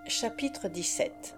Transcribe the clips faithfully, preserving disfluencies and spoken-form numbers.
Chapitre dix-sept.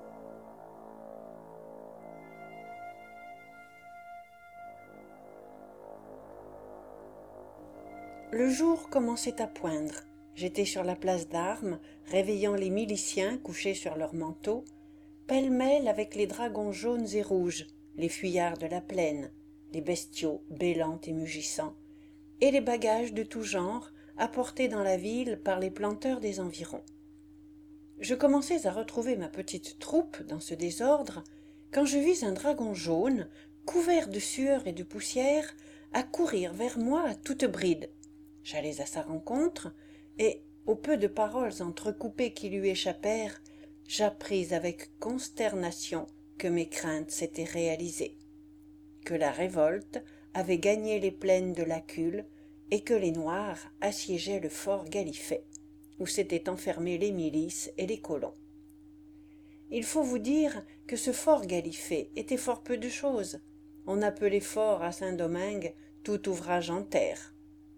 Le jour commençait à poindre. J'étais sur la place d'Armes, réveillant les miliciens couchés sur leurs manteaux, pêle-mêle avec les dragons jaunes et rouges, les fuyards de la plaine, les bestiaux bêlants et mugissants, et les bagages de tout genre apportés dans la ville par les planteurs des environs. Je commençais à retrouver ma petite troupe dans ce désordre, quand je vis un dragon jaune, couvert de sueur et de poussière, accourir vers moi à toute bride. J'allais à sa rencontre, et, au peu de paroles entrecoupées qui lui échappèrent, j'appris avec consternation que mes craintes s'étaient réalisées, que la révolte avait gagné les plaines de l'Acule et que les Noirs assiégeaient le fort Galifet, où s'étaient enfermés les milices et les colons. Il faut vous dire que ce fort Galifet était fort peu de chose. On appelait fort à Saint-Domingue tout ouvrage en terre.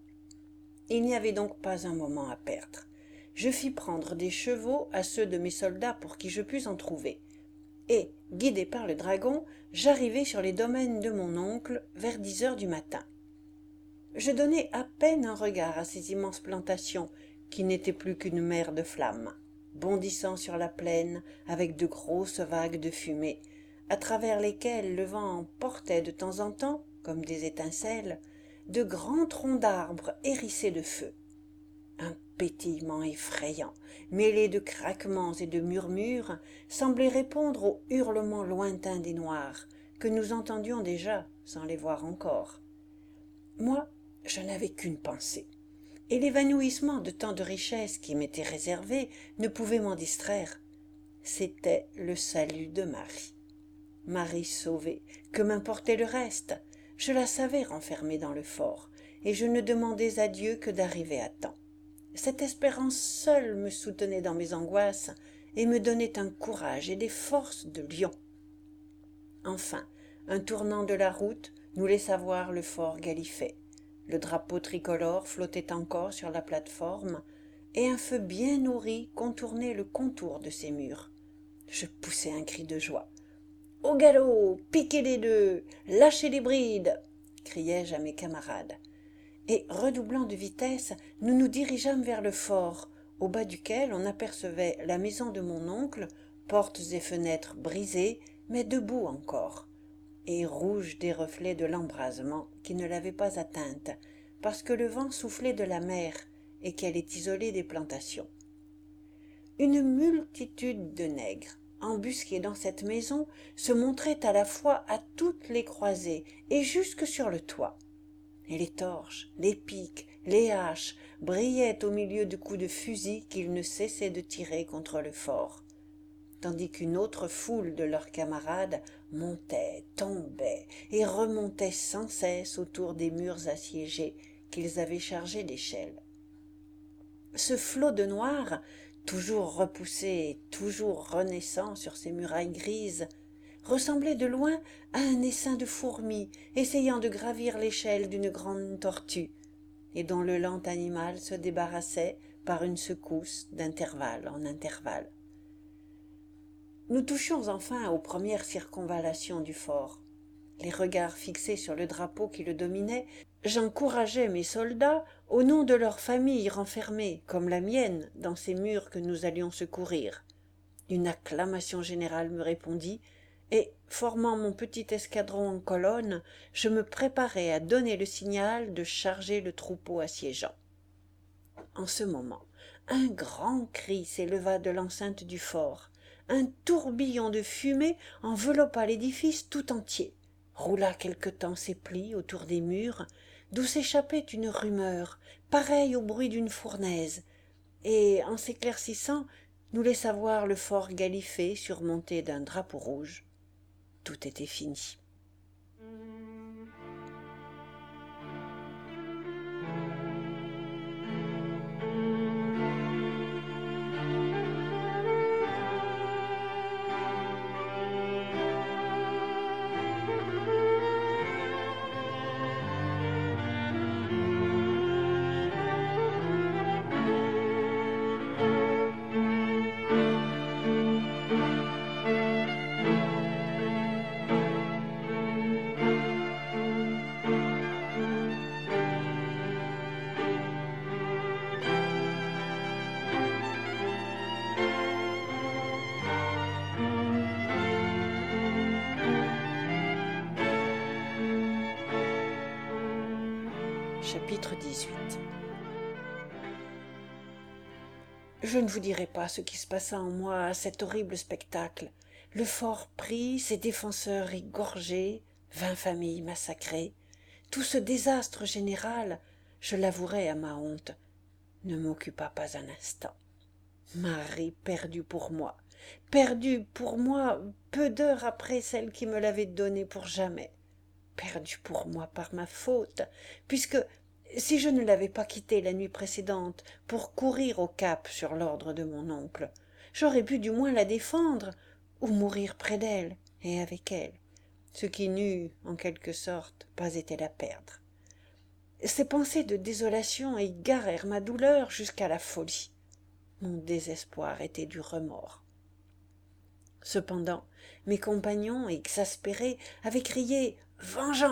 Il n'y avait donc pas un moment à perdre. Je fis prendre des chevaux à ceux de mes soldats pour qui je pus en trouver, et, guidé par le dragon, j'arrivai sur les domaines de mon oncle vers dix heures du matin. Je donnai à peine un regard à ces immenses plantations, qui n'étaient plus qu'une mer de flammes, bondissant sur la plaine avec de grosses vagues de fumée, à travers lesquelles le vent portait de temps en temps, comme des étincelles, de grands troncs d'arbres hérissés de feu. Un pétillement effrayant, mêlé de craquements et de murmures, semblait répondre aux hurlements lointains des Noirs, que nous entendions déjà sans les voir encore. Moi, je n'avais qu'une pensée, et l'évanouissement de tant de richesses qui m'était réservé ne pouvait m'en distraire. C'était le salut de Marie. Marie sauvée, que m'importait le reste? Je la savais renfermée dans le fort, et je ne demandais à Dieu que d'arriver à temps. Cette espérance seule me soutenait dans mes angoisses et me donnait un courage et des forces de lion. Enfin, un tournant de la route nous laissa voir le fort Galifet. Le drapeau tricolore flottait encore sur la plate-forme, et un feu bien nourri contournait le contour de ses murs. Je poussai un cri de joie. « Au galop, piquez les deux, lâchez les brides !» criai-je à mes camarades. Et, redoublant de vitesse, nous nous dirigeâmes vers le fort, au bas duquel on apercevait la maison de mon oncle, portes et fenêtres brisées, mais debout encore, et rouge des reflets de l'embrasement qui ne l'avait pas atteinte, parce que le vent soufflait de la mer et qu'elle est isolée des plantations. Une multitude de nègres, embusqués dans cette maison, se montraient à la fois à toutes les croisées et jusque sur le toit. Et les torches, les piques, les haches brillaient au milieu de coups de fusil qu'ils ne cessaient de tirer contre le fort, tandis qu'une autre foule de leurs camarades montait, tombait et remontait sans cesse autour des murs assiégés qu'ils avaient chargés d'échelles. Ce flot de Noirs, toujours repoussé et toujours renaissant sur ces murailles grises, ressemblait de loin à un essaim de fourmis essayant de gravir l'échelle d'une grande tortue, et dont le lent animal se débarrassait par une secousse d'intervalle en intervalle. Nous touchions enfin aux premières circonvallations du fort. Les regards fixés sur le drapeau qui le dominait, j'encourageais mes soldats au nom de leurs familles renfermées, comme la mienne, dans ces murs que nous allions secourir. Une acclamation générale me répondit, et, formant mon petit escadron en colonne, je me préparais à donner le signal de charger le troupeau assiégeant. En ce moment, un grand cri s'éleva de l'enceinte du fort. Un tourbillon de fumée enveloppa l'édifice tout entier, roula quelque temps ses plis autour des murs, d'où s'échappait une rumeur, pareille au bruit d'une fournaise, et, en s'éclaircissant, nous laissa voir le fort Galifet surmonté d'un drapeau rouge. Tout était fini. Chapitre dix-huit. Je ne vous dirai pas ce qui se passa en moi à cet horrible spectacle. Le fort pris, ses défenseurs égorgés, vingt familles massacrées. Tout ce désastre général, je l'avouerai à ma honte, ne m'occupa pas un instant. Marie perdue pour moi, perdue pour moi peu d'heures après celle qui me l'avait donnée pour jamais, perdue pour moi par ma faute, puisque si je ne l'avais pas quittée la nuit précédente pour courir au Cap sur l'ordre de mon oncle, j'aurais pu du moins la défendre ou mourir près d'elle et avec elle, ce qui n'eût, en quelque sorte, pas été la perdre. Ces pensées de désolation égarèrent ma douleur jusqu'à la folie. Mon désespoir était du remords. Cependant, mes compagnons, exaspérés, avaient crié « Vengeance !»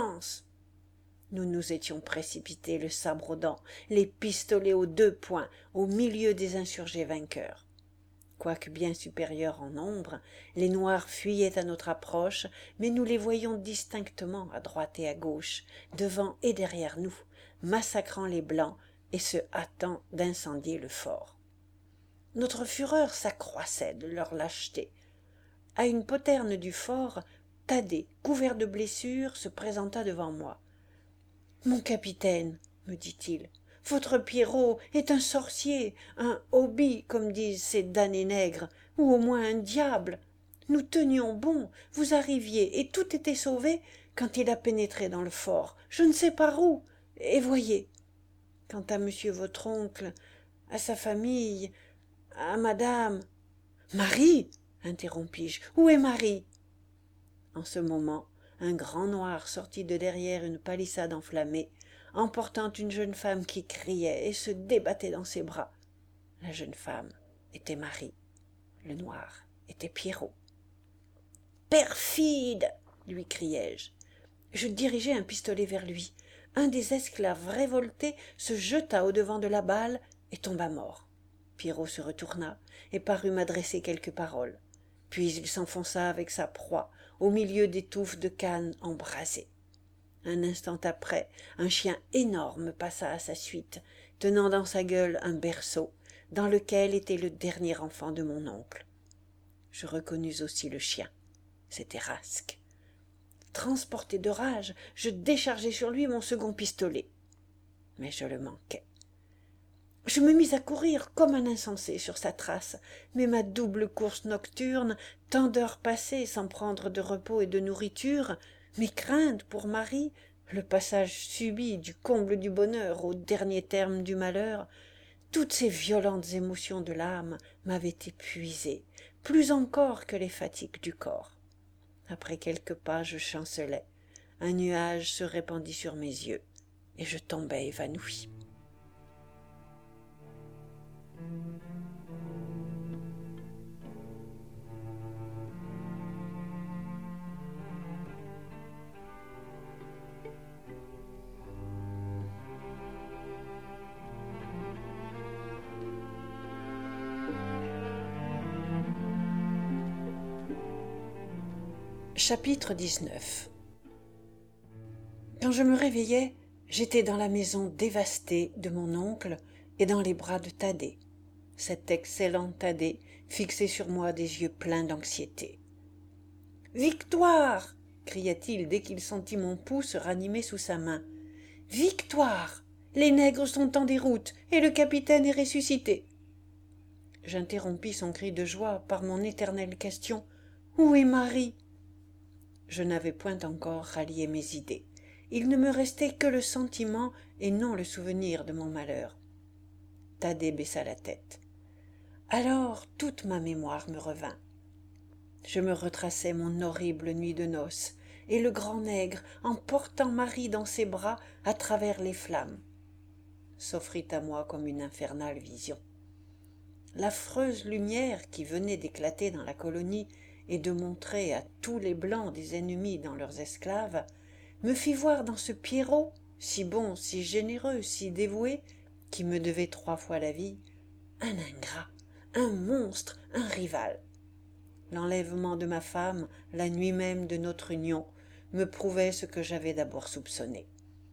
Nous nous étions précipités, le sabre aux dents, les pistolets aux deux poings, au milieu des insurgés vainqueurs. Quoique bien supérieurs en nombre, les Noirs fuyaient à notre approche, mais nous les voyions distinctement à droite et à gauche, devant et derrière nous, massacrant les Blancs et se hâtant d'incendier le fort. Notre fureur s'accroissait de leur lâcheté. À une poterne du fort, Thaddée, couvert de blessures, se présenta devant moi. « Mon capitaine, me dit-il, votre Pierrot est un sorcier, un hobie, comme disent ces damnés nègres, ou au moins un diable. Nous tenions bon, vous arriviez, et tout était sauvé quand il a pénétré dans le fort, je ne sais par où, et voyez. Quant à monsieur votre oncle, à sa famille, à madame... »« Marie !» interrompis-je. « Où est Marie ?» En ce moment, un grand noir sortit de derrière une palissade enflammée, emportant une jeune femme qui criait et se débattait dans ses bras. La jeune femme était Marie, le noir était Pierrot. « Perfide !» lui criai-je. Je dirigeai un pistolet vers lui. Un des esclaves révoltés se jeta au-devant de la balle et tomba mort. Pierrot se retourna et parut m'adresser quelques paroles. Puis il s'enfonça avec sa proie au milieu des touffes de cannes embrasées. Un instant après, un chien énorme passa à sa suite, tenant dans sa gueule un berceau, dans lequel était le dernier enfant de mon oncle. Je reconnus aussi le chien. C'était Rasque. Transporté de rage, je déchargeai sur lui mon second pistolet. Mais je le manquai. Je me mis à courir comme un insensé sur sa trace, mais ma double course nocturne, tant d'heures passées sans prendre de repos et de nourriture, mes craintes pour Marie, le passage subit du comble du bonheur au dernier terme du malheur, toutes ces violentes émotions de l'âme m'avaient épuisé, plus encore que les fatigues du corps. Après quelques pas, je chancelai, un nuage se répandit sur mes yeux, et je tombai évanoui. Chapitre dix-neuf. Quand je me réveillai, j'étais dans la maison dévastée de mon oncle et dans les bras de Thaddée. Cet excellent Thaddée fixait sur moi des yeux pleins d'anxiété. « Victoire !» cria-t-il dès qu'il sentit mon pouls se ranimer sous sa main. « Victoire ! Les nègres sont en déroute et le capitaine est ressuscité. » J'interrompis son cri de joie par mon éternelle question. « Où est Marie ?» Je n'avais point encore rallié mes idées. Il ne me restait que le sentiment et non le souvenir de mon malheur. Thaddée baissa la tête. Alors toute ma mémoire me revint. Je me retraçai mon horrible nuit de noces, et le grand nègre, en portant Marie dans ses bras à travers les flammes, s'offrit à moi comme une infernale vision. L'affreuse lumière qui venait d'éclater dans la colonie et de montrer à tous les Blancs des ennemis dans leurs esclaves, me fit voir dans ce Pierrot, si bon, si généreux, si dévoué, qui me devait trois fois la vie, un ingrat, un monstre, un rival. L'enlèvement de ma femme, la nuit même de notre union, me prouvait ce que j'avais d'abord soupçonné.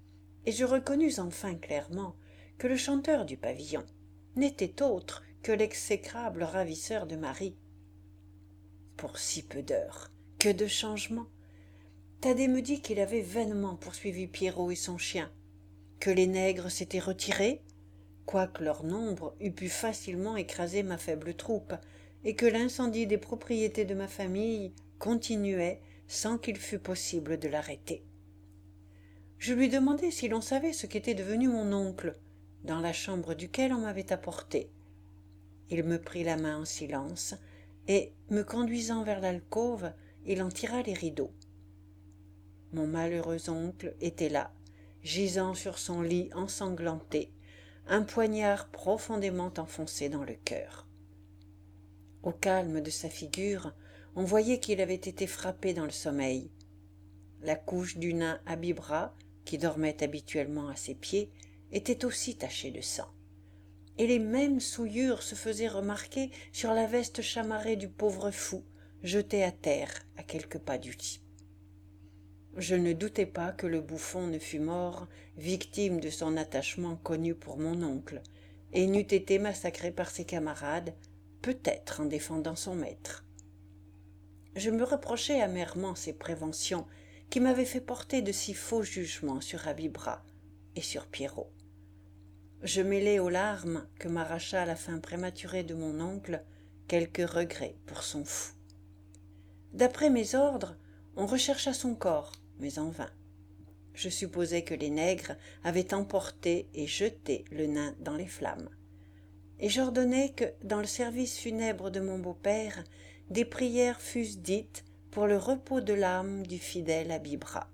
et je reconnus enfin clairement que le chanteur du pavillon n'était autre que l'exécrable ravisseur de Marie. Pour si peu d'heures, que de changements! Thaddée me dit qu'il avait vainement poursuivi Pierrot et son chien, que les nègres s'étaient retirés, quoique leur nombre eût pu facilement écraser ma faible troupe, et que l'incendie des propriétés de ma famille continuait sans qu'il fût possible de l'arrêter. Je lui demandai si l'on savait ce qu'était devenu mon oncle, dans la chambre duquel on m'avait apporté. Il me prit la main en silence, et, me conduisant vers l'alcôve, il en tira les rideaux. Mon malheureux oncle était là, gisant sur son lit ensanglanté, un poignard profondément enfoncé dans le cœur. Au calme de sa figure, on voyait qu'il avait été frappé dans le sommeil. La couche du nain Abibra, qui dormait habituellement à ses pieds, était aussi tachée de sang, et les mêmes souillures se faisaient remarquer sur la veste chamarrée du pauvre fou, jeté à terre à quelques pas du lit. Je ne doutais pas que le bouffon ne fût mort, victime de son attachement connu pour mon oncle, et n'eût été massacré par ses camarades, peut-être en défendant son maître. Je me reprochais amèrement ces préventions qui m'avaient fait porter de si faux jugements sur Abibra et sur Pierrot. Je mêlai aux larmes que m'arracha la fin prématurée de mon oncle quelques regrets pour son fou. D'après mes ordres, on rechercha son corps, mais en vain. Je supposai que les nègres avaient emporté et jeté le nain dans les flammes, et j'ordonnai que, dans le service funèbre de mon beau-père, des prières fussent dites pour le repos de l'âme du fidèle Abibra.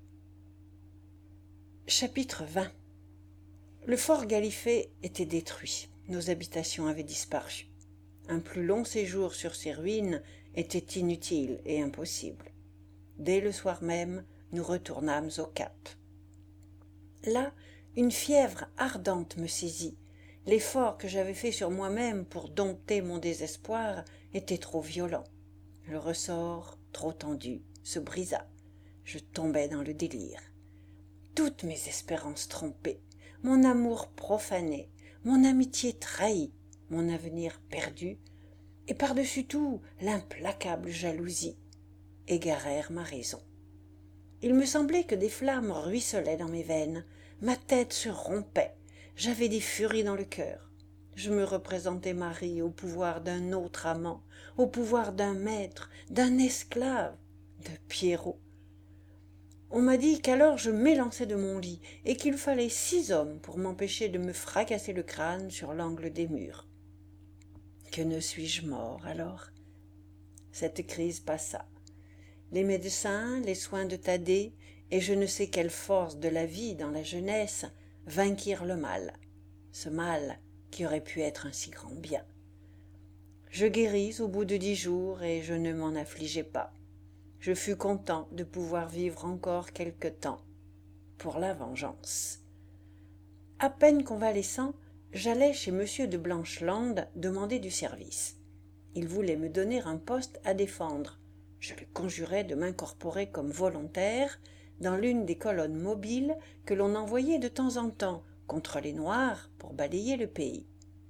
Chapitre vingt. Le fort Galifet était détruit, nos habitations avaient disparu. Un plus long séjour sur ces ruines était inutile et impossible. Dès le soir même, nous retournâmes au Cap. Là, une fièvre ardente me saisit. L'effort que j'avais fait sur moi-même pour dompter mon désespoir était trop violent. Le ressort, trop tendu, se brisa. Je tombai dans le délire. Toutes mes espérances trompées, mon amour profané, mon amitié trahie, mon avenir perdu, et par-dessus tout l'implacable jalousie, égarèrent ma raison. Il me semblait que des flammes ruisselaient dans mes veines, ma tête se rompait, j'avais des furies dans le cœur. Je me représentais Marie au pouvoir d'un autre amant, au pouvoir d'un maître, d'un esclave, de Pierrot. On m'a dit qu'alors je m'élançais de mon lit et qu'il fallait six hommes pour m'empêcher de me fracasser le crâne sur l'angle des murs. Que ne suis-je mort alors? Cette crise passa. Les médecins, les soins de Thaddée et je ne sais quelle force de la vie dans la jeunesse vainquirent le mal, ce mal qui aurait pu être un si grand bien. Je guéris au bout de dix jours et je ne m'en affligeai pas. Je fus content de pouvoir vivre encore quelque temps pour la vengeance. À peine convalescent, j'allai chez monsieur de Blancheland demander du service. Il voulait me donner un poste à défendre. Je le conjurai de m'incorporer comme volontaire dans l'une des colonnes mobiles que l'on envoyait de temps en temps contre les Noirs pour balayer le pays.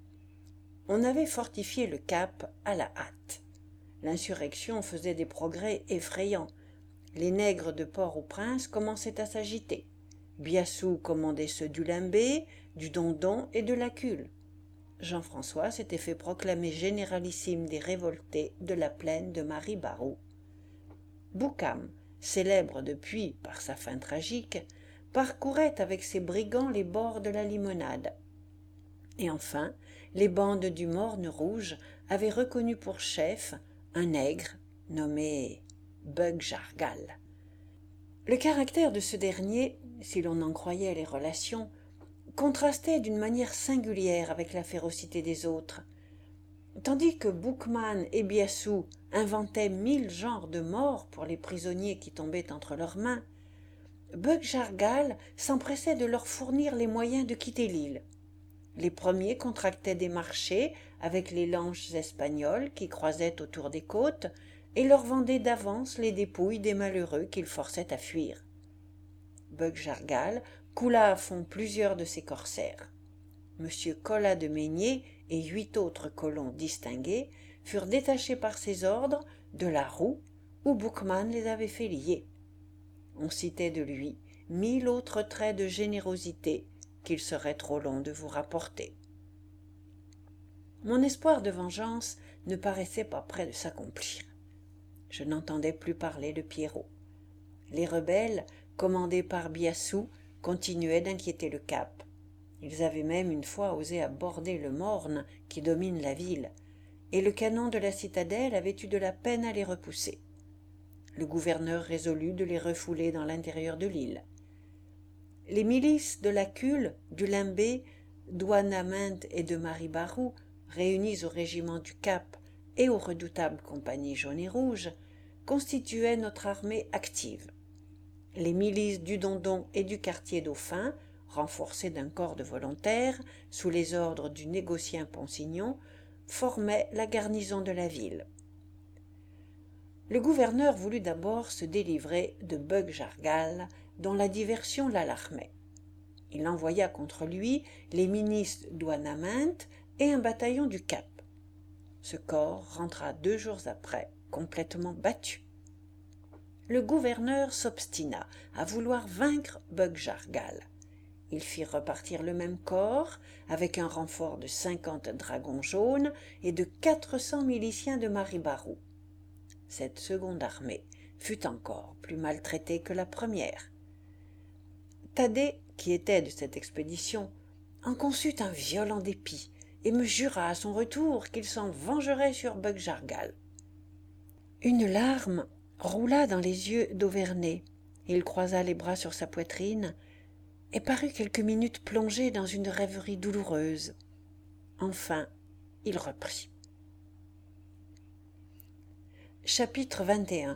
On avait fortifié le Cap à la hâte. L'insurrection faisait des progrès effrayants. Les nègres de Port-au-Prince commençaient à s'agiter. Biassou commandait ceux du Limbé, du Dondon et de l'Acule. Jean-François s'était fait proclamer généralissime des révoltés de la plaine de Marie-Barou. Boucam, célèbre depuis par sa fin tragique, parcourait avec ses brigands les bords de la Limonade. Et enfin, les bandes du Morne Rouge avaient reconnu pour chef un nègre nommé Bug Jargal. Le caractère de ce dernier, si l'on en croyait les relations, contrastait d'une manière singulière avec la férocité des autres. Tandis que Boukman et Biassou inventaient mille genres de morts pour les prisonniers qui tombaient entre leurs mains, Bug Jargal s'empressait de leur fournir les moyens de quitter l'île. Les premiers contractaient des marchés avec les lanches espagnoles qui croisaient autour des côtes et leur vendaient d'avance les dépouilles des malheureux qu'ils forçaient à fuir. Bug Jargal coula à fond plusieurs de ses corsaires. Monsieur Colas de Maigné et huit autres colons distingués furent détachés par ses ordres de la Roue, où Boukman les avait fait lier. On citait de lui mille autres traits de générosité qu'il serait trop long de vous rapporter. Mon espoir de vengeance ne paraissait pas près de s'accomplir. Je n'entendais plus parler de Pierrot. Les rebelles, commandés par Biassou, continuaient d'inquiéter le cap. Ils avaient même une fois osé aborder le Morne qui domine la ville, et le canon de la citadelle avait eu de la peine à les repousser. Le gouverneur résolut de les refouler dans l'intérieur de l'île. Les milices de la Cule, du Limbé, d'Ouanaminthe et de Maribarou, réunies au régiment du Cap et aux redoutables compagnies jaune et rouge, constituaient notre armée active. Les milices du Dondon et du quartier Dauphin, renforcées d'un corps de volontaires, sous les ordres du négociant Ponsignon, formaient la garnison de la ville. Le gouverneur voulut d'abord se délivrer de Beug-Jargal, dont la diversion l'alarmait. Il envoya contre lui les ministres d'Ouanaminthe et un bataillon du Cap. Ce corps rentra deux jours après, complètement battu. Le gouverneur s'obstina à vouloir vaincre Beug-Jargal. Il fit repartir le même corps, avec un renfort de cinquante dragons jaunes et de quatre cents miliciens de Maribarou. Cette seconde armée fut encore plus maltraitée que la première. Thaddée, qui était de cette expédition, en conçut un violent dépit et me jura à son retour qu'il s'en vengerait sur Beug-Jargal. Une larme roula dans les yeux d'Auverney. Il croisa les bras sur sa poitrine et parut quelques minutes plongé dans une rêverie douloureuse. Enfin, il reprit. Chapitre vingt et un.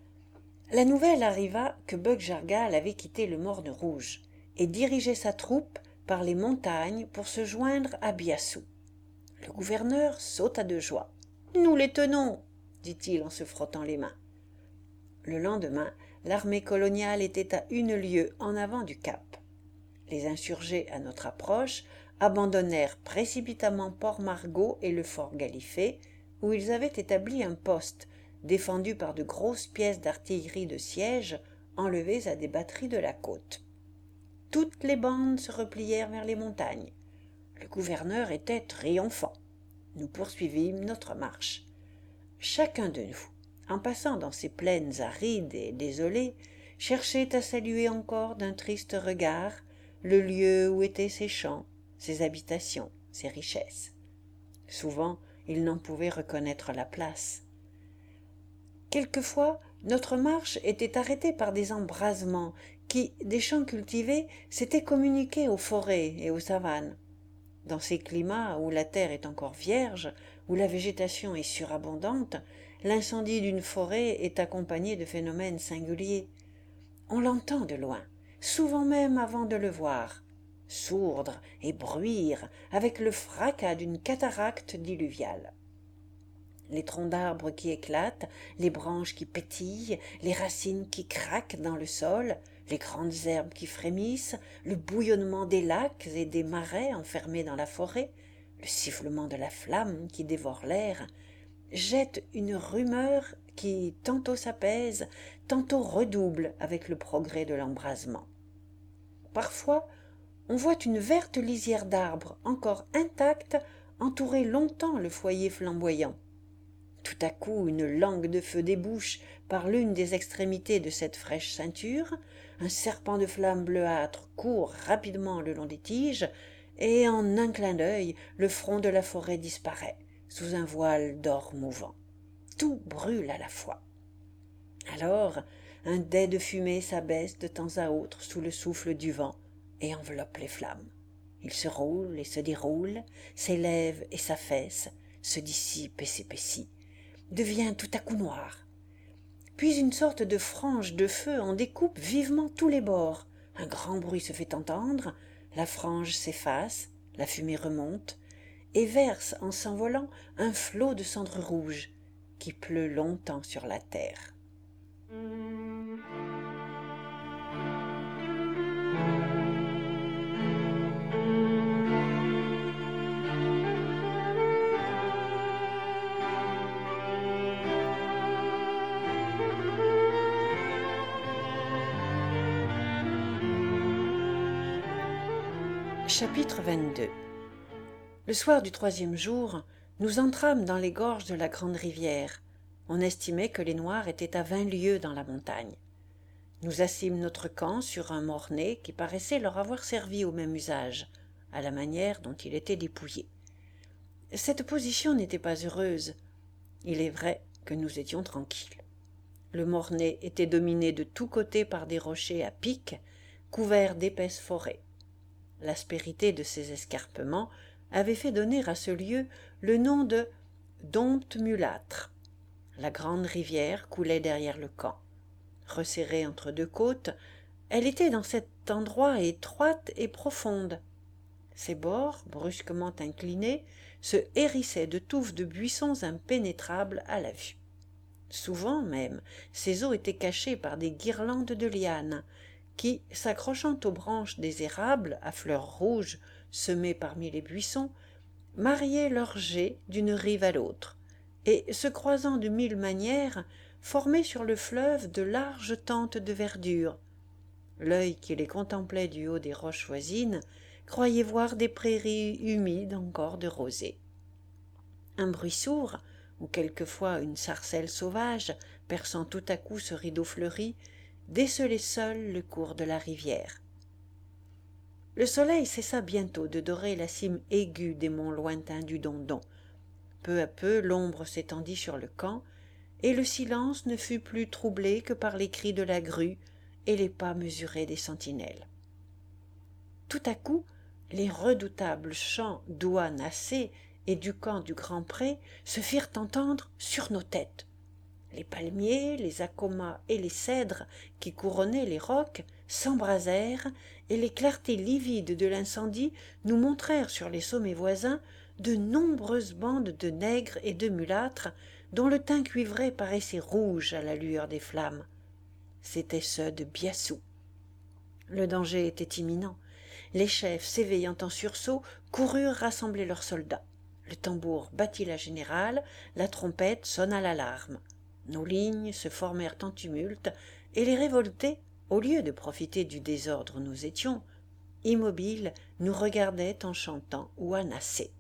La nouvelle arriva que Beug-Jargal avait quitté le Morne Rouge et dirigeait sa troupe par les montagnes pour se joindre à Biassou. Le gouverneur sauta de joie. « Nous les tenons !» dit-il en se frottant les mains. Le lendemain, l'armée coloniale était à une lieue en avant du cap. Les insurgés, à notre approche, abandonnèrent précipitamment Port-Margot et le fort Galifet, où ils avaient établi un poste, défendu par de grosses pièces d'artillerie de siège enlevées à des batteries de la côte. Toutes les bandes se replièrent vers les montagnes. Le gouverneur était triomphant. Nous poursuivîmes notre marche. Chacun de nous, en passant dans ces plaines arides et désolées, cherchait à saluer encore d'un triste regard le lieu où étaient ses champs, ses habitations, ses richesses. Souvent, il n'en pouvait reconnaître la place. Quelquefois, notre marche était arrêtée par des embrasements qui, des champs cultivés, s'étaient communiqués aux forêts et aux savanes. Dans ces climats où la terre est encore vierge, où la végétation est surabondante, l'incendie d'une forêt est accompagné de phénomènes singuliers. On l'entend de loin, souvent même avant de le voir, sourdre et bruire avec le fracas d'une cataracte diluviale. Les troncs d'arbres qui éclatent, les branches qui pétillent, les racines qui craquent dans le sol, les grandes herbes qui frémissent, le bouillonnement des lacs et des marais enfermés dans la forêt, le sifflement de la flamme qui dévore l'air, jettent une rumeur qui tantôt s'apaise, tantôt redouble avec le progrès de l'embrasement. Parfois, on voit une verte lisière d'arbres encore intacte entourer longtemps le foyer flamboyant. Tout à coup, une langue de feu débouche par l'une des extrémités de cette fraîche ceinture, un serpent de flamme bleuâtre court rapidement le long des tiges, et en un clin d'œil, le front de la forêt disparaît, sous un voile d'or mouvant. Tout brûle à la fois. Alors, un dais de fumée s'abaisse de temps à autre sous le souffle du vent et enveloppe les flammes. Il se roule et se déroule, s'élève et s'affaisse, se dissipe et s'épaissit, devient tout à coup noir. Puis une sorte de frange de feu en découpe vivement tous les bords. Un grand bruit se fait entendre, la frange s'efface, la fumée remonte, et verse en s'envolant un flot de cendres rouges qui pleut longtemps sur la terre. Chapitre vingt-deux. Le soir du troisième jour, nous entrâmes dans les gorges de la grande rivière. On estimait que les Noirs étaient à vingt lieues dans la montagne. Nous assîmes notre camp sur un mornay qui paraissait leur avoir servi au même usage, à la manière dont il était dépouillé. Cette position n'était pas heureuse. Il est vrai que nous étions tranquilles. Le mornay était dominé de tous côtés par des rochers à pic, couverts d'épaisses forêts. L'aspérité de ces escarpements avait fait donner à ce lieu le nom de dompte mulâtre. La grande rivière coulait derrière le camp. Resserrée entre deux côtes, elle était dans cet endroit étroite et profonde. Ses bords, brusquement inclinés, se hérissaient de touffes de buissons impénétrables à la vue. Souvent même, ces eaux étaient cachées par des guirlandes de lianes, qui, s'accrochant aux branches des érables à fleurs rouges semées parmi les buissons, mariaient leurs jets d'une rive à l'autre, et, se croisant de mille manières, formaient sur le fleuve de larges tentes de verdure. L'œil qui les contemplait du haut des roches voisines croyait voir des prairies humides encore de rosée. Un bruit sourd, ou quelquefois une sarcelle sauvage, perçant tout à coup ce rideau fleuri, décelait seul le cours de la rivière. Le soleil cessa bientôt de dorer la cime aiguë des monts lointains du Dondon. Peu à peu l'ombre s'étendit sur le camp, et le silence ne fut plus troublé que par les cris de la grue et les pas mesurés des sentinelles. Tout à coup, les redoutables chants d'Ouanassé et du camp du Grand Pré se firent entendre sur nos têtes. Les palmiers, les acomas et les cèdres qui couronnaient les rocs s'embrasèrent, et les clartés livides de l'incendie nous montrèrent sur les sommets voisins de nombreuses bandes de nègres et de mulâtres dont le teint cuivré paraissait rouge à la lueur des flammes. C'étaient ceux de Biassou. Le danger était imminent. Les chefs, s'éveillant en sursaut, coururent rassembler leurs soldats. Le tambour battit la générale, la trompette sonna l'alarme. Nos lignes se formèrent en tumulte, et les révoltés, au lieu de profiter du désordre où nous étions, immobiles, nous regardaient en chantant Ouanassé.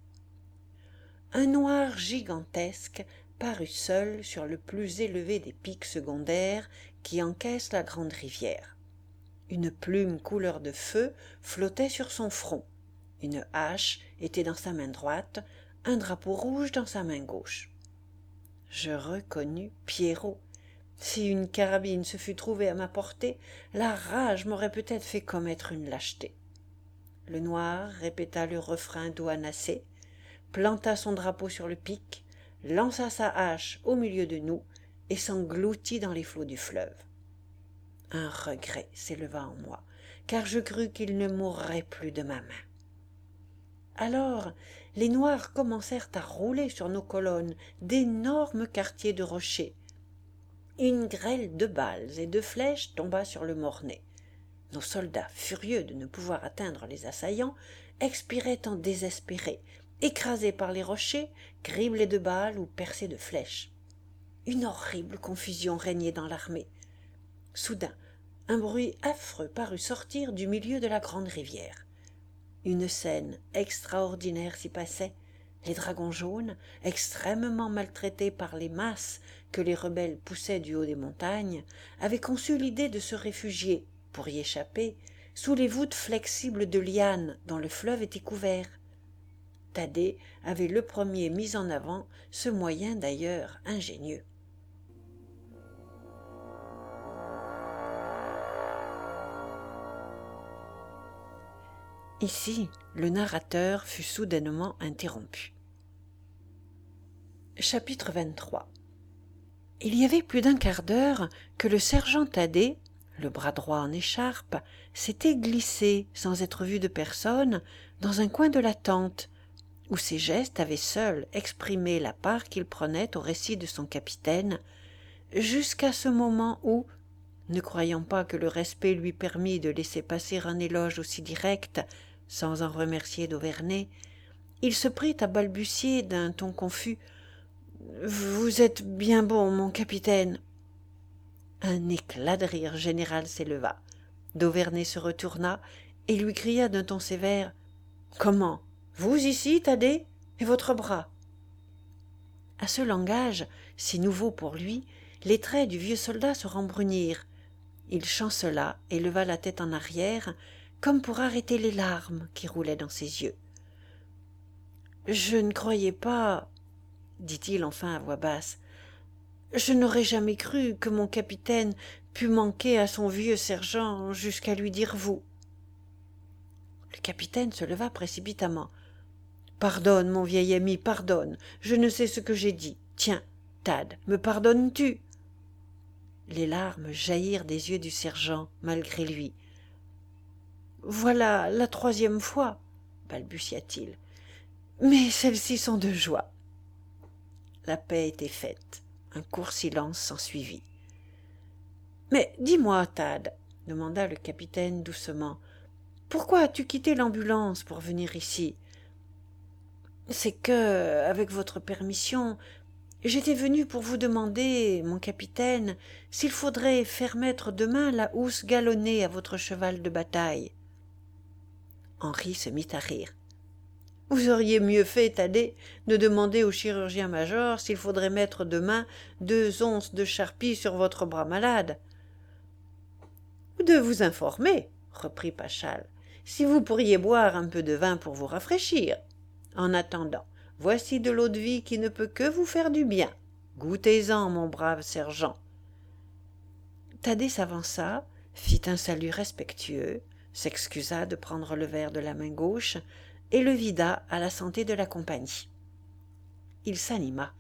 Un noir gigantesque parut seul sur le plus élevé des pics secondaires qui encaissent la grande rivière. Une plume couleur de feu flottait sur son front. Une hache était dans sa main droite, un drapeau rouge dans sa main gauche. Je reconnus Pierrot. Si une carabine se fût trouvée à ma portée, la rage m'aurait peut-être fait commettre une lâcheté. Le noir répéta le refrain d'Ouanassé, planta son drapeau sur le pic, lança sa hache au milieu de nous et s'engloutit dans les flots du fleuve. Un regret s'éleva en moi, car je crus qu'il ne mourrait plus de ma main. Alors les Noirs commencèrent à rouler sur nos colonnes d'énormes quartiers de rochers. Une grêle de balles et de flèches tomba sur le mornay. Nos soldats, furieux de ne pouvoir atteindre les assaillants, expiraient en désespérés, écrasés par les rochers, criblés de balles ou percés de flèches. Une horrible confusion régnait dans l'armée. Soudain, un bruit affreux parut sortir du milieu de la grande rivière. Une scène extraordinaire s'y passait. Les dragons jaunes, extrêmement maltraités par les masses que les rebelles poussaient du haut des montagnes, avaient conçu l'idée de se réfugier, pour y échapper, sous les voûtes flexibles de lianes dont le fleuve était couvert. Thaddée avait le premier mis en avant ce moyen d'ailleurs ingénieux. Ici, le narrateur fut soudainement interrompu. Chapitre vingt-trois. Il y avait plus d'un quart d'heure que le sergent Thaddée, le bras droit en écharpe, s'était glissé, sans être vu de personne, dans un coin de la tente, où ses gestes avaient seuls exprimé la part qu'il prenait au récit de son capitaine, jusqu'à ce moment où, ne croyant pas que le respect lui permît de laisser passer un éloge aussi direct, sans en remercier d'Auverney, il se prit à balbutier d'un ton confus « Vous êtes bien bon, mon capitaine !» Un éclat de rire général s'éleva. D'Auverney se retourna et lui cria d'un ton sévère Comment? Vous ici, Thaddée? Et votre bras? À ce langage, si nouveau pour lui, les traits du vieux soldat se rembrunirent. Il chancela et leva la tête en arrière, comme pour arrêter les larmes qui roulaient dans ses yeux. « Je ne croyais pas, dit-il enfin à voix basse, je n'aurais jamais cru que mon capitaine pût manquer à son vieux sergent jusqu'à lui dire vous. » Le capitaine se leva précipitamment. « Pardonne, mon vieil ami, pardonne, je ne sais ce que j'ai dit. Tiens, Thad, me pardonnes-tu » Les larmes jaillirent des yeux du sergent, malgré lui. « Voilà la troisième fois, » balbutia-t-il, « mais celles-ci sont de joie. » La paix était faite. Un court silence s'ensuivit. « Mais dis-moi, Thad, » demanda le capitaine doucement, « pourquoi as-tu quitté l'ambulance pour venir ici ? C'est que, avec votre permission, j'étais venu pour vous demander, mon capitaine, s'il faudrait faire mettre demain la housse galonnée à votre cheval de bataille. » Henri se mit à rire. « Vous auriez mieux fait, Thaddée, de demander au chirurgien-major s'il faudrait mettre demain deux onces de charpie sur votre bras malade. »« Ou de vous informer, » reprit Paschal, « si vous pourriez boire un peu de vin pour vous rafraîchir. En attendant, voici de l'eau-de-vie qui ne peut que vous faire du bien. Goûtez-en, mon brave sergent. » Thaddée s'avança, fit un salut respectueux, s'excusa de prendre le verre de la main gauche et le vida à la santé de la compagnie. Il s'anima.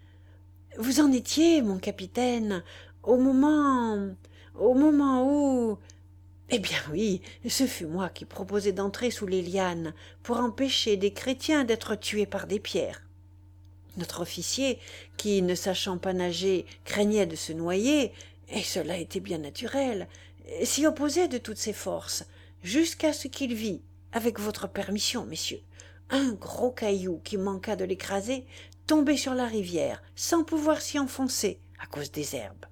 « Vous en étiez, mon capitaine, au moment... au moment où... » « Eh bien oui, ce fut moi qui proposai d'entrer sous les lianes pour empêcher des chrétiens d'être tués par des pierres. Notre officier, qui, ne sachant pas nager, craignait de se noyer, et cela était bien naturel, s'y opposait de toutes ses forces, jusqu'à ce qu'il vit, avec votre permission, messieurs, un gros caillou qui manqua de l'écraser tomber sur la rivière, sans pouvoir s'y enfoncer à cause des herbes.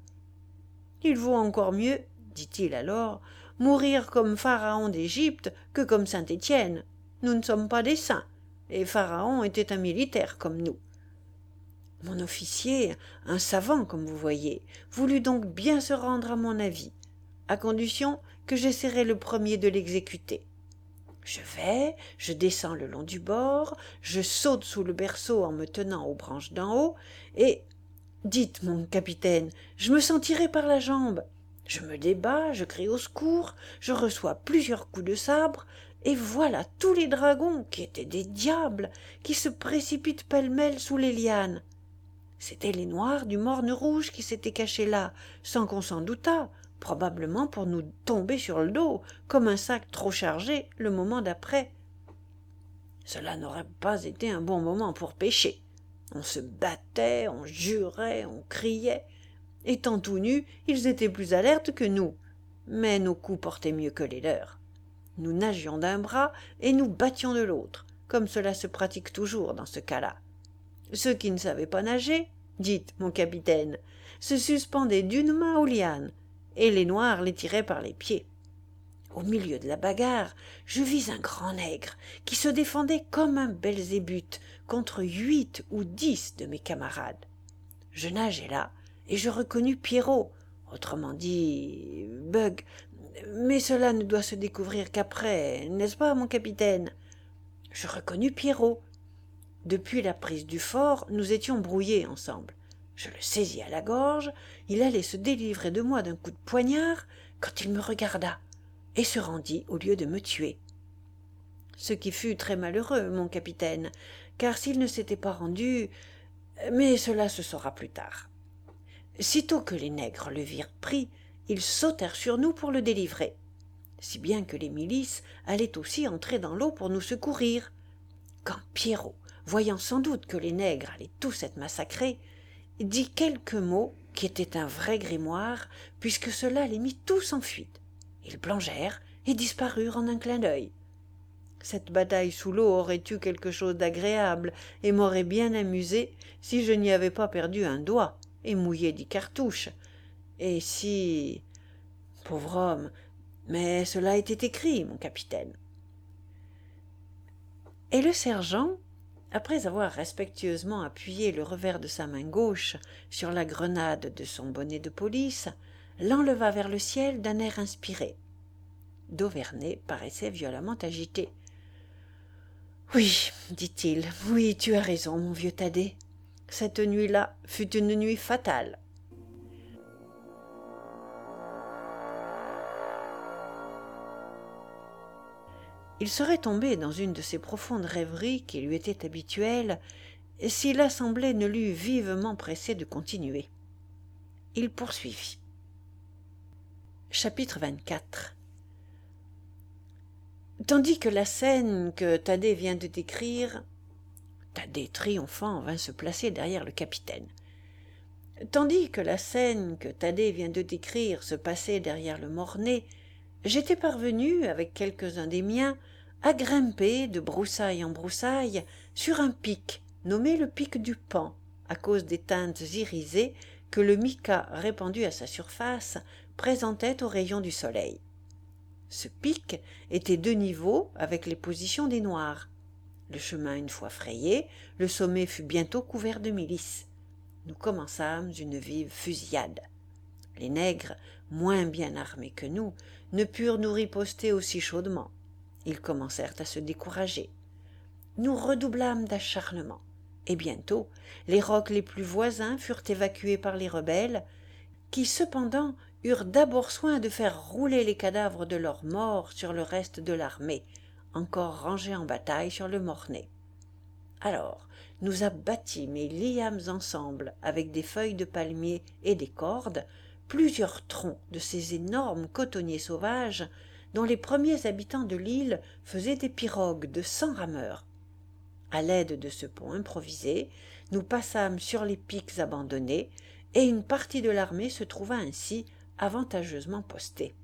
Il vaut encore mieux, dit-il alors, mourir comme Pharaon d'Égypte que comme saint Étienne. Nous ne sommes pas des saints, et Pharaon était un militaire comme nous. Mon officier, un savant comme vous voyez, voulut donc bien se rendre à mon avis, à condition que j'essaierai le premier de l'exécuter. Je vais, je descends le long du bord, je saute sous le berceau en me tenant aux branches d'en haut, et, dites, mon capitaine, je me sens tiré par la jambe. Je me débats, je crie au secours, je reçois plusieurs coups de sabre, et voilà tous les dragons, qui étaient des diables, qui se précipitent pêle-mêle sous les lianes. C'étaient les Noirs du Morne Rouge qui s'étaient cachés là, sans qu'on s'en doutât, probablement pour nous tomber sur le dos, comme un sac trop chargé, le moment d'après. Cela n'aurait pas été un bon moment pour pêcher. On se battait, on jurait, on criait. Étant tout nus, ils étaient plus alertes que nous, mais nos coups portaient mieux que les leurs. Nous nagions d'un bras et nous battions de l'autre, comme cela se pratique toujours dans ce cas-là. Ceux qui ne savaient pas nager, dites, mon capitaine, se suspendaient d'une main aux lianes, et les Noirs les tiraient par les pieds. Au milieu de la bagarre, je vis un grand nègre qui se défendait comme un belzébuth contre huit ou dix de mes camarades. Je nageais là, et je reconnus Pierrot, autrement dit Bug, mais cela ne doit se découvrir qu'après, n'est-ce pas, mon capitaine? Je reconnus Pierrot. Depuis la prise du fort, nous étions brouillés ensemble. Je le saisis à la gorge, il allait se délivrer de moi d'un coup de poignard, quand il me regarda, et se rendit au lieu de me tuer. Ce qui fut très malheureux, mon capitaine, car s'il ne s'était pas rendu... Mais cela se saura plus tard. Sitôt que les nègres le virent pris, ils sautèrent sur nous pour le délivrer, si bien que les milices allaient aussi entrer dans l'eau pour nous secourir. Quand Pierrot, voyant sans doute que les nègres allaient tous être massacrés, dit quelques mots qui étaient un vrai grimoire, puisque cela les mit tous en fuite. Ils plongèrent et disparurent en un clin d'œil. Cette bataille sous l'eau aurait eu quelque chose d'agréable et m'aurait bien amusé si je n'y avais pas perdu un doigt et mouillé dix cartouches. Et si... Pauvre homme, mais cela était écrit, mon capitaine. Et le sergent, après avoir respectueusement appuyé le revers de sa main gauche sur la grenade de son bonnet de police, l'enleva vers le ciel d'un air inspiré. D'Auverney paraissait violemment agité. « Oui, dit-il, oui, tu as raison, mon vieux Thaddée. Cette nuit-là fut une nuit fatale. » Il serait tombé dans une de ces profondes rêveries qui lui étaient habituelles si l'assemblée ne l'eût vivement pressé de continuer. Il poursuivit. Chapitre vingt-quatre. Tandis que la scène que Thaddée vient de décrire, Thaddée triomphant vint se placer derrière le capitaine. Tandis que la scène que Thaddée vient de décrire se passait derrière le Mornay, j'étais parvenu, avec quelques-uns des miens, à grimper de broussaille en broussaille sur un pic nommé le pic du Paon, à cause des teintes irisées que le mica répandu à sa surface présentait aux rayons du soleil. Ce pic était de niveau avec les positions des Noirs. Le chemin une fois frayé, le sommet fut bientôt couvert de milices. Nous commençâmes une vive fusillade. Les nègres, moins bien armés que nous, ne purent nous riposter aussi chaudement. Ils commencèrent à se décourager. Nous redoublâmes d'acharnement, et bientôt les rocs les plus voisins furent évacués par les rebelles, qui cependant eurent d'abord soin de faire rouler les cadavres de leurs morts sur le reste de l'armée, encore rangée en bataille sur le Mornay. Alors nous abattîmes et liâmes ensemble, avec des feuilles de palmier et des cordes, plusieurs troncs de ces énormes cotonniers sauvages dont les premiers habitants de l'île faisaient des pirogues de cent rameurs. À l'aide de ce pont improvisé, nous passâmes sur les pics abandonnés, et une partie de l'armée se trouva ainsi avantageusement postée.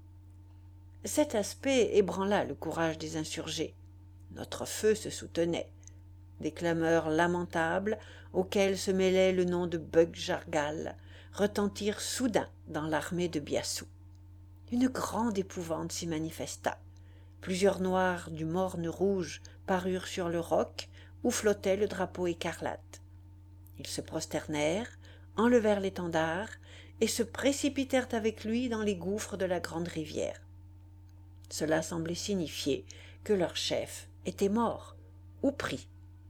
Cet aspect ébranla le courage des insurgés. Notre feu se soutenait. Des clameurs lamentables, auxquelles se mêlait le nom de Bug-Jargal, retentirent soudain dans l'armée de Biassou. Une grande épouvante s'y manifesta. Plusieurs noirs du morne rouge parurent sur le roc où flottait le drapeau écarlate. Ils se prosternèrent, enlevèrent l'étendard et se précipitèrent avec lui dans les gouffres de la grande rivière. Cela semblait signifier que leur chef était mort ou pris.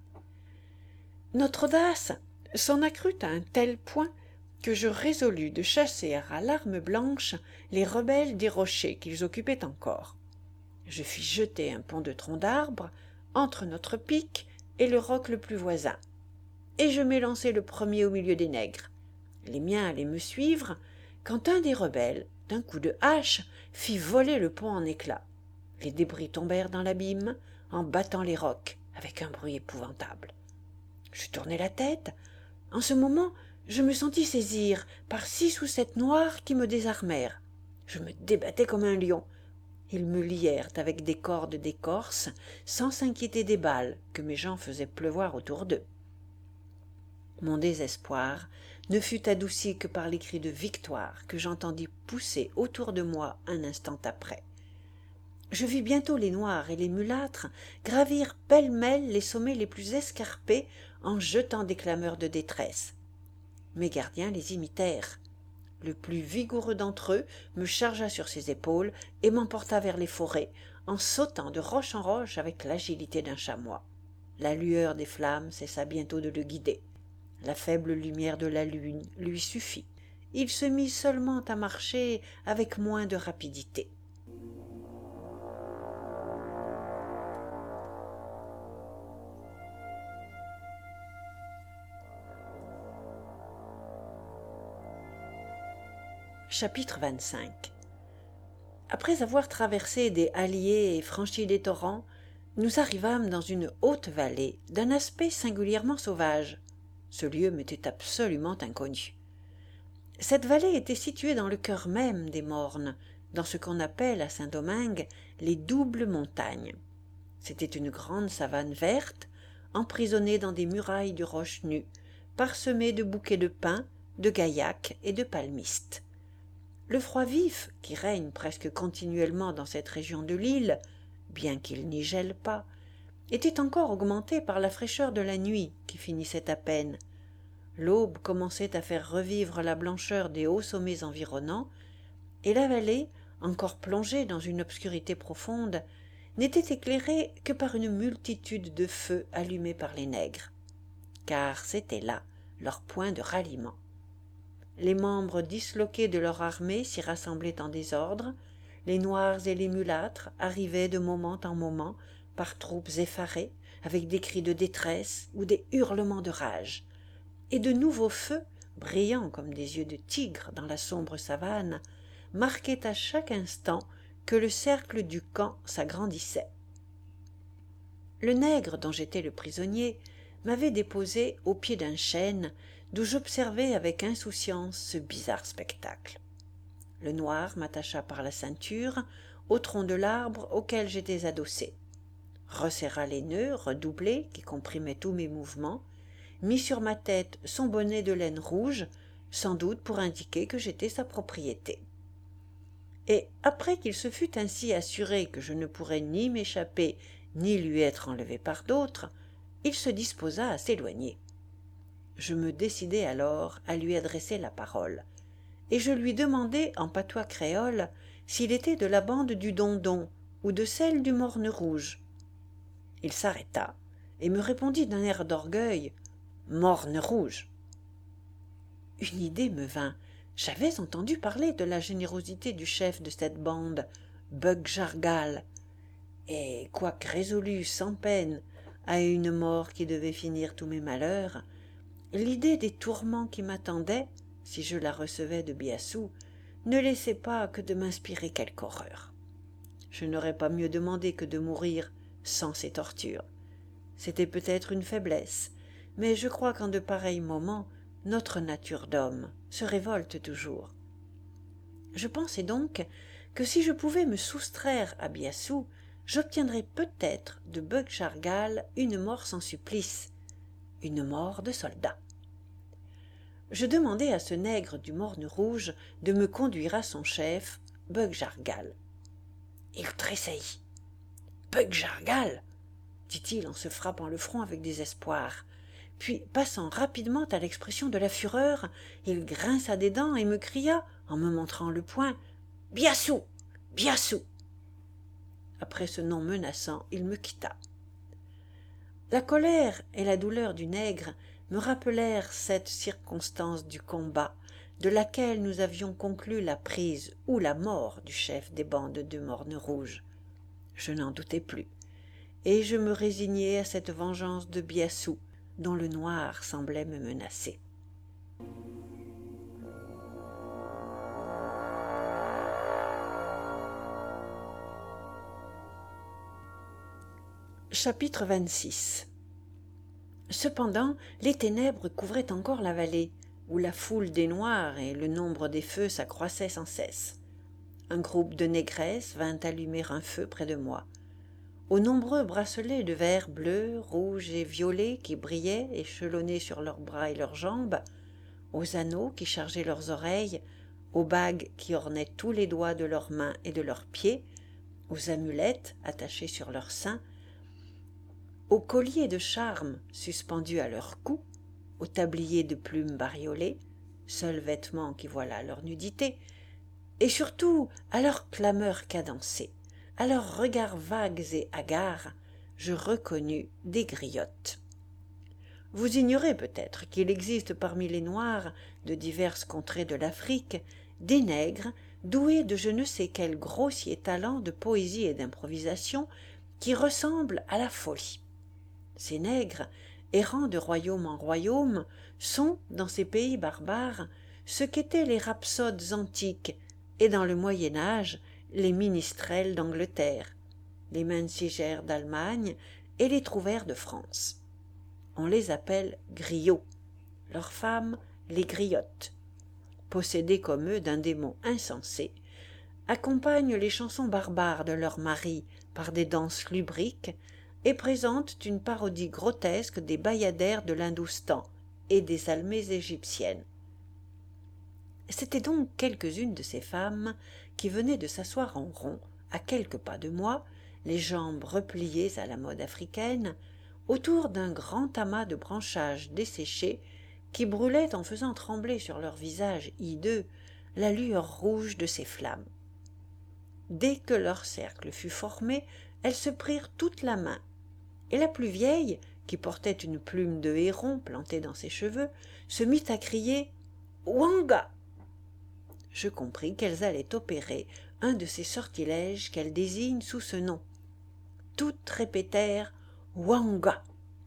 Notre audace s'en accrut à un tel point que je résolus de chasser à l'arme blanche les rebelles des rochers qu'ils occupaient encore. Je fis jeter un pont de troncs d'arbres entre notre pic et le roc le plus voisin, et je m'élançai le premier au milieu des nègres. Les miens allaient me suivre, quand un des rebelles, d'un coup de hache, fit voler le pont en éclats. Les débris tombèrent dans l'abîme, en battant les rocs, avec un bruit épouvantable. Je tournai la tête. En ce moment, je me sentis saisir par six ou sept noirs qui me désarmèrent. Je me débattais comme un lion. Ils me lièrent avec des cordes d'écorce, sans s'inquiéter des balles que mes gens faisaient pleuvoir autour d'eux. Mon désespoir ne fut adouci que par les cris de victoire que j'entendis pousser autour de moi un instant après. Je vis bientôt les Noirs et les mulâtres gravir pêle-mêle les sommets les plus escarpés en jetant des clameurs de détresse. Mes gardiens les imitèrent. Le plus vigoureux d'entre eux me chargea sur ses épaules et m'emporta vers les forêts, en sautant de roche en roche avec l'agilité d'un chamois. La lueur des flammes cessa bientôt de le guider. La faible lumière de la lune lui suffit. Il se mit seulement à marcher avec moins de rapidité. Chapitre vingt-cinq. Après avoir traversé des halliers et franchi des torrents, nous arrivâmes dans une haute vallée d'un aspect singulièrement sauvage. Ce lieu m'était absolument inconnu. Cette vallée était située dans le cœur même des Mornes, dans ce qu'on appelle à Saint-Domingue les doubles montagnes. C'était une grande savane verte, emprisonnée dans des murailles de roches nues, parsemée de bouquets de pins, de gaillacs et de palmistes. Le froid vif, qui règne presque continuellement dans cette région de l'île, bien qu'il n'y gèle pas, était encore augmentée par la fraîcheur de la nuit qui finissait à peine. L'aube commençait à faire revivre la blancheur des hauts sommets environnants, et la vallée, encore plongée dans une obscurité profonde, n'était éclairée que par une multitude de feux allumés par les nègres, car c'était là leur point de ralliement. Les membres disloqués de leur armée s'y rassemblaient en désordre, les noirs et les mulâtres arrivaient de moment en moment par troupes effarées, avec des cris de détresse ou des hurlements de rage, et de nouveaux feux, brillants comme des yeux de tigre dans la sombre savane, marquaient à chaque instant que le cercle du camp s'agrandissait. Le nègre dont j'étais le prisonnier m'avait déposé au pied d'un chêne d'où j'observais avec insouciance ce bizarre spectacle. Le noir m'attacha par la ceinture au tronc de l'arbre auquel j'étais adossé, resserra les nœuds redoublés qui comprimaient tous mes mouvements, mit sur ma tête son bonnet de laine rouge, sans doute pour indiquer que j'étais sa propriété. Et après qu'il se fut ainsi assuré que je ne pourrais ni m'échapper ni lui être enlevé par d'autres, il se disposa à s'éloigner. Je me décidai alors à lui adresser la parole, et je lui demandai en patois créole s'il était de la bande du Dondon ou de celle du Morne Rouge. Il s'arrêta et me répondit d'un air d'orgueil « Morne Rouge ». Une idée me vint. J'avais entendu parler de la générosité du chef de cette bande, Bug Jargal, et quoique résolu sans peine à une mort qui devait finir tous mes malheurs, l'idée des tourments qui m'attendaient, si je la recevais de Biassou, ne laissait pas que de m'inspirer quelque horreur. Je n'aurais pas mieux demandé que de mourir sans ces tortures. C'était peut-être une faiblesse, mais je crois qu'en de pareils moments, notre nature d'homme se révolte toujours. Je pensais donc que si je pouvais me soustraire à Biassou, j'obtiendrais peut-être de Bug Jargal une mort sans supplice, une mort de soldat. Je demandai à ce nègre du Morne Rouge de me conduire à son chef, Bug Jargal. Il tressaillit. « Bug Jargal !» dit-il en se frappant le front avec désespoir. Puis, passant rapidement à l'expression de la fureur, il grinça des dents et me cria, en me montrant le poing, « Biassou ! Biassou !» Après ce nom menaçant, il me quitta. La colère et la douleur du nègre me rappelèrent cette circonstance du combat, de laquelle nous avions conclu la prise ou la mort du chef des bandes de Morne Rouge. Je n'en doutais plus, et je me résignai à cette vengeance de Biassou, dont le noir semblait me menacer. Chapitre vingt-six. Cependant, les ténèbres couvraient encore la vallée, où la foule des Noirs et le nombre des feux s'accroissaient sans cesse. Un groupe de négresses vint allumer un feu près de moi. Aux nombreux bracelets de verre bleu, rouge et violet qui brillaient échelonnés sur leurs bras et leurs jambes, aux anneaux qui chargeaient leurs oreilles, aux bagues qui ornaient tous les doigts de leurs mains et de leurs pieds, aux amulettes attachées sur leurs seins, aux colliers de charme suspendus à leur cou, aux tabliers de plumes bariolées, seuls vêtements qui voilent leur nudité, et surtout à leurs clameurs cadencées, à leurs regards vagues et hagards, je reconnus des griottes. Vous ignorez peut-être qu'il existe parmi les Noirs de diverses contrées de l'Afrique des nègres doués de je ne sais quel grossier talent de poésie et d'improvisation qui ressemble à la folie. Ces nègres, errant de royaume en royaume, sont, dans ces pays barbares, ce qu'étaient les rhapsodes antiques et, dans le Moyen Âge, les ministrels d'Angleterre, les mensigères d'Allemagne et les trouvères de France. On les appelle griots, leurs femmes les griottes. Possédés comme eux d'un démon insensé, accompagnent les chansons barbares de leurs maris par des danses lubriques et présentent une parodie grotesque des bayadères de l'Hindoustan et des almées égyptiennes. C'étaient donc quelques-unes de ces femmes qui venaient de s'asseoir en rond, à quelques pas de moi, les jambes repliées à la mode africaine, autour d'un grand amas de branchages desséchés qui brûlaient en faisant trembler sur leur visage hideux la lueur rouge de ces flammes. Dès que leur cercle fut formé, elles se prirent toute la main, et la plus vieille, qui portait une plume de héron plantée dans ses cheveux, se mit à crier « Wanga !» Je compris qu'elles allaient opérer un de ces sortilèges qu'elles désignent sous ce nom. Toutes répétèrent « Wanga !»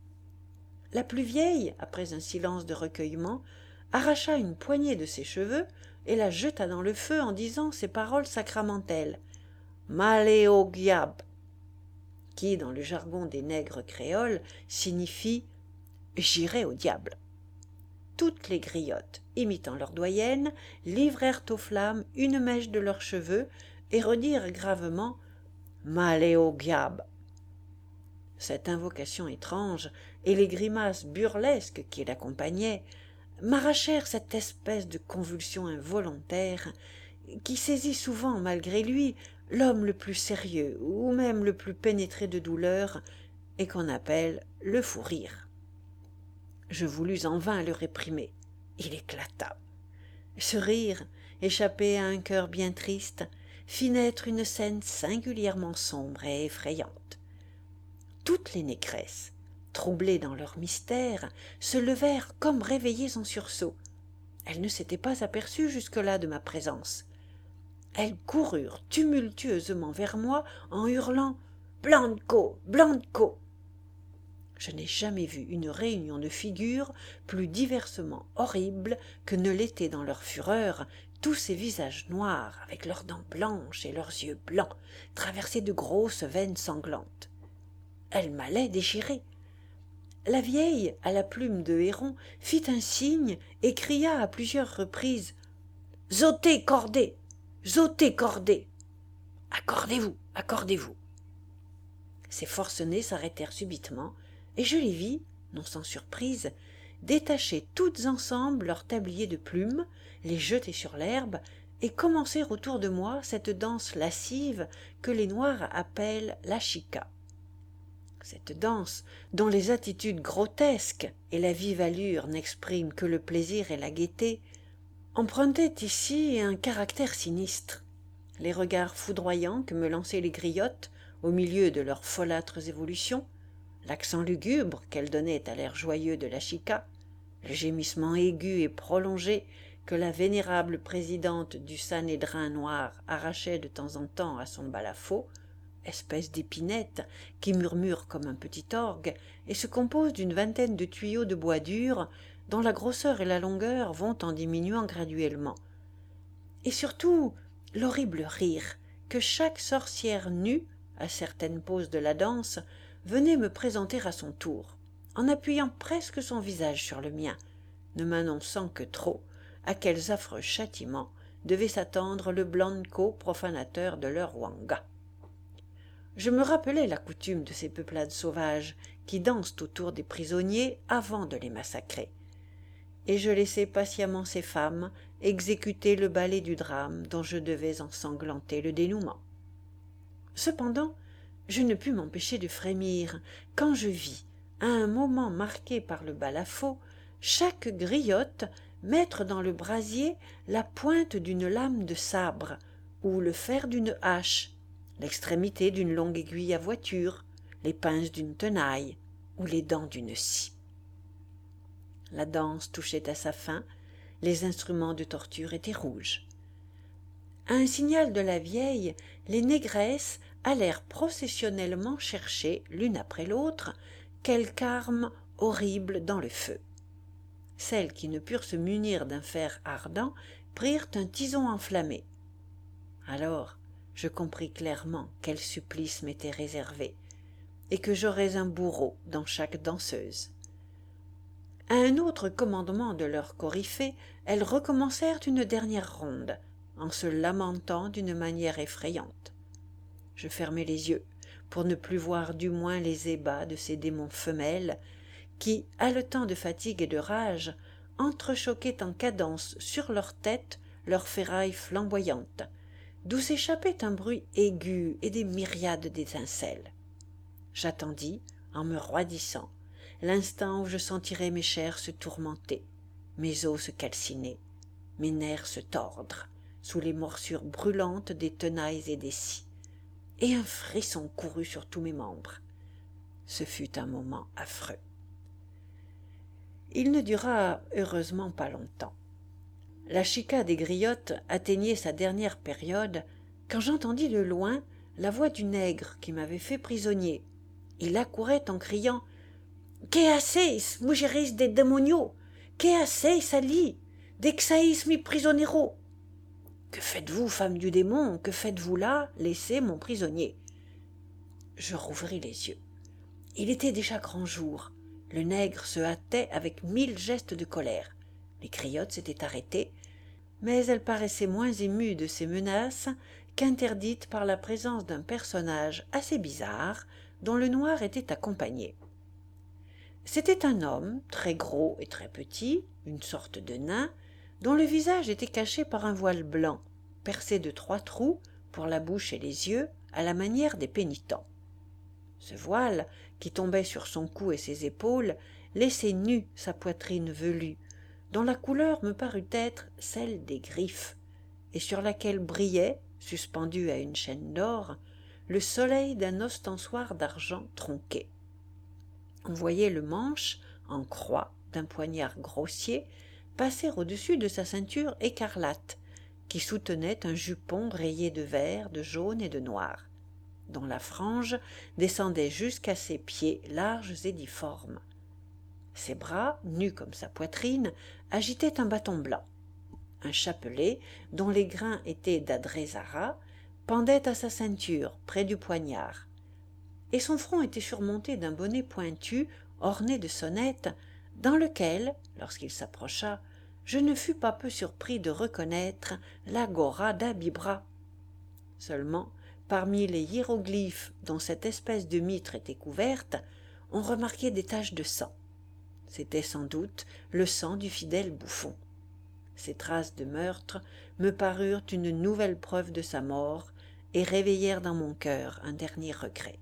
La plus vieille, après un silence de recueillement, arracha une poignée de ses cheveux et la jeta dans le feu en disant ces paroles sacramentelles « Maléo Giab !» qui, dans le jargon des nègres créoles, signifie « J'irai au diable ». Toutes les griottes, imitant leur doyenne, livrèrent aux flammes une mèche de leurs cheveux et redirent gravement « Maléo Giab ». Cette invocation étrange et les grimaces burlesques qui l'accompagnaient m'arrachèrent cette espèce de convulsion involontaire qui saisit souvent, malgré lui, l'homme le plus sérieux ou même le plus pénétré de douleur et qu'on appelle le fou rire. Je voulus en vain le réprimer. Il éclata. Ce rire, échappé à un cœur bien triste, fit naître une scène singulièrement sombre et effrayante. Toutes les négresses, troublées dans leur mystère, se levèrent comme réveillées en sursaut. Elles ne s'étaient pas aperçues jusque-là de ma présence. Elles coururent tumultueusement vers moi en hurlant « Blanco, Blanco !» Je n'ai jamais vu une réunion de figures plus diversement horribles que ne l'étaient dans leur fureur tous ces visages noirs avec leurs dents blanches et leurs yeux blancs traversés de grosses veines sanglantes. Elles m'allaient déchirer. La vieille, à la plume de héron, fit un signe et cria à plusieurs reprises « Zotez, cordez ! Zotez, cordez ! Accordez-vous, accordez-vous !» Ces forcenés s'arrêtèrent subitement, et je les vis, non sans surprise, détacher toutes ensemble leurs tabliers de plumes, les jeter sur l'herbe, et commencer autour de moi cette danse lascive que les Noirs appellent la chica. Cette danse, dont les attitudes grotesques et la vive allure n'expriment que le plaisir et la gaieté, empruntait ici un caractère sinistre. Les regards foudroyants que me lançaient les griottes au milieu de leurs folâtres évolutions, l'accent lugubre qu'elles donnaient à l'air joyeux de la chica, le gémissement aigu et prolongé que la vénérable présidente du Sanhédrin noir arrachait de temps en temps à son balafot, espèce d'épinette qui murmure comme un petit orgue et se compose d'une vingtaine de tuyaux de bois dur dont la grosseur et la longueur vont en diminuant graduellement. Et surtout, l'horrible rire que chaque sorcière nue, à certaines pauses de la danse, venait me présenter à son tour, en appuyant presque son visage sur le mien, ne m'annonçant que trop à quels affreux châtiments devait s'attendre le Blanco profanateur de leur Wanga. Je me rappelais la coutume de ces peuplades sauvages qui dansent autour des prisonniers avant de les massacrer, et je laissai patiemment ces femmes exécuter le ballet du drame dont je devais ensanglanter le dénouement. Cependant, je ne pus m'empêcher de frémir quand je vis, à un moment marqué par le balafot, chaque griotte mettre dans le brasier la pointe d'une lame de sabre ou le fer d'une hache, l'extrémité d'une longue aiguille à voiture, les pinces d'une tenaille ou les dents d'une scie. La danse touchait à sa fin, les instruments de torture étaient rouges. À un signal de la vieille, les négresses allèrent processionnellement chercher, l'une après l'autre, quelque arme horrible dans le feu. Celles qui ne purent se munir d'un fer ardent prirent un tison enflammé. Alors je compris clairement quel supplice m'était réservé, et que j'aurais un bourreau dans chaque danseuse. À un autre commandement de leur coryphée, elles recommencèrent une dernière ronde, en se lamentant d'une manière effrayante. Je fermai les yeux, pour ne plus voir du moins les ébats de ces démons femelles, qui, haletants de fatigue et de rage, entrechoquaient en cadence sur leur tête leurs ferrailles flamboyantes, d'où s'échappait un bruit aigu et des myriades d'étincelles. J'attendis, en me roidissant, l'instant où je sentirais mes chairs se tourmenter, mes os se calciner, mes nerfs se tordre sous les morsures brûlantes des tenailles et des scies, et un frisson courut sur tous mes membres. Ce fut un moment affreux. Il ne dura heureusement pas longtemps. La chica des griottes atteignait sa dernière période quand j'entendis de loin la voix du nègre qui m'avait fait prisonnier. Il accourait en criant « Que haceis, mujeres de demonio? Que haceis allí? Dexaïs mi prisonero » « Que faites-vous, femme du démon? Que faites-vous là? Laissez mon prisonnier. » Je rouvris les yeux. Il était déjà grand jour. Le nègre se hâtait avec mille gestes de colère. Les griottes s'étaient arrêtées, mais elles paraissaient moins émues de ces menaces qu'interdites par la présence d'un personnage assez bizarre dont le noir était accompagné. C'était un homme très gros et très petit, une sorte de nain, dont le visage était caché par un voile blanc, percé de trois trous pour la bouche et les yeux, à la manière des pénitents. Ce voile, qui tombait sur son cou et ses épaules, laissait nue sa poitrine velue, dont la couleur me parut être celle des griffes, et sur laquelle brillait, suspendu à une chaîne d'or, le soleil d'un ostensoir d'argent tronqué. On voyait le manche, en croix, d'un poignard grossier, passer au-dessus de sa ceinture écarlate, qui soutenait un jupon rayé de vert, de jaune et de noir, dont la frange descendait jusqu'à ses pieds larges et difformes. Ses bras, nus comme sa poitrine, agitaient un bâton blanc. Un chapelet, dont les grains étaient d'adrésara, pendait à sa ceinture, près du poignard, et son front était surmonté d'un bonnet pointu, orné de sonnettes, dans lequel, lorsqu'il s'approcha, je ne fus pas peu surpris de reconnaître l'agora d'Abibra. Seulement, parmi les hiéroglyphes dont cette espèce de mitre était couverte, on remarquait des taches de sang. C'était sans doute le sang du fidèle bouffon. Ces traces de meurtre me parurent une nouvelle preuve de sa mort et réveillèrent dans mon cœur un dernier regret.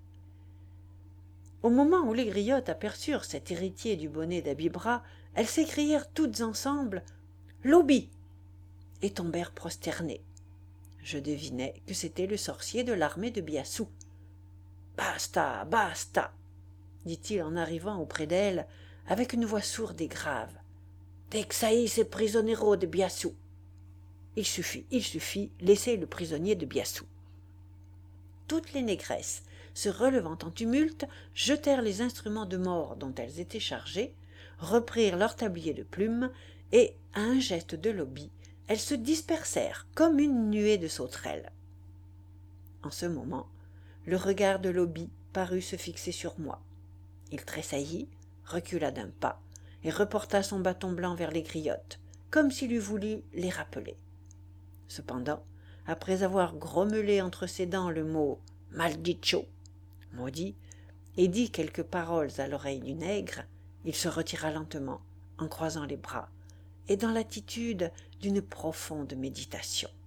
Au moment où les griottes aperçurent cet héritier du bonnet d'Abibra, elles s'écrièrent toutes ensemble « Lobi !» et tombèrent prosternées. Je devinai que c'était le sorcier de l'armée de Biassou. « Basta, basta !» dit-il en arrivant auprès d'elle avec une voix sourde et grave. « Texaïs et prisonero de Biassou !» Il suffit, il suffit, laissez le prisonnier de Biassou. Toutes les négresses, se relevant en tumulte, jetèrent les instruments de mort dont elles étaient chargées, reprirent leur tablier de plumes, et, à un geste de Lobi, elles se dispersèrent comme une nuée de sauterelles. En ce moment, le regard de Lobi parut se fixer sur moi. Il tressaillit, recula d'un pas, et reporta son bâton blanc vers les griottes, comme s'il eût voulu les rappeler. Cependant, après avoir grommelé entre ses dents le mot « Maldicho » maudit, et dit quelques paroles à l'oreille du nègre, il se retira lentement, en croisant les bras, et dans l'attitude d'une profonde méditation.